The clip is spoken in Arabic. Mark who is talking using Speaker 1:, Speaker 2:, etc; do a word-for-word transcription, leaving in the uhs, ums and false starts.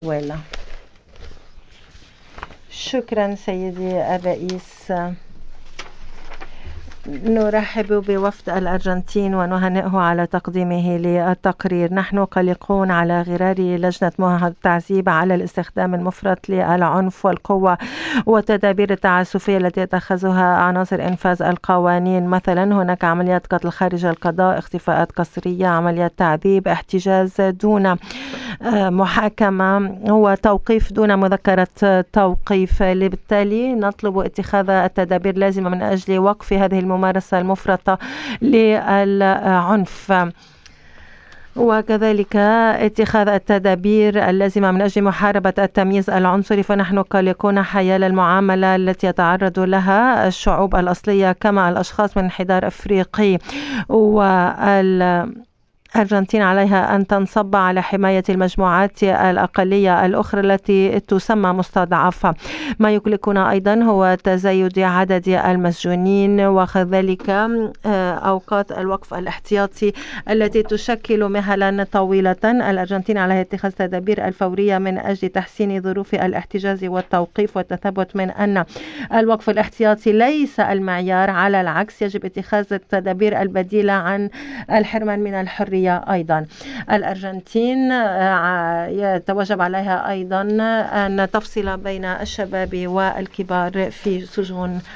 Speaker 1: ولا. شكرا سيدي الرئيس. نرحب بوفد الأرجنتين ونهنئه على تقديمه للتقرير. نحن قلقون على غرار لجنة مهد التعذيب على الاستخدام المفرط للعنف والقوة والتدابير التعسفية التي يتخذها عناصر إنفاذ القوانين. مثلا هناك عمليات قتل خارج القضاء، اختفاءات قسرية، عمليات تعذيب، احتجاز دون محاكمة وتوقيف دون مذكرة توقيف. بالتالي نطلب اتخاذ التدابير اللازمة من أجل وقف هذه الممارسة المفرطة للعنف، وكذلك اتخاذ التدابير اللازمة من أجل محاربة التمييز العنصري. فنحن قلقون حيال المعاملة التي يتعرض لها الشعوب الأصلية كما الأشخاص من انحدار أفريقي، وال الأرجنتين عليها أن تنصب على حماية المجموعات الأقلية الأخرى التي تسمى مستضعفة. ما يقلقنا أيضا هو تزايد عدد المسجونين وكذلك أوقات الوقف الاحتياطي التي تشكل مهلا طويلة. الأرجنتين عليها اتخاذ تدابير الفورية من أجل تحسين ظروف الاحتجاز والتوقيف والتثبت من أن الوقف الاحتياطي ليس المعيار، على العكس يجب اتخاذ التدابير البديلة عن الحرمان من الحرية. أيضا الأرجنتين يتوجب عليها أيضا أن تفصل بين الشباب والكبار في سجون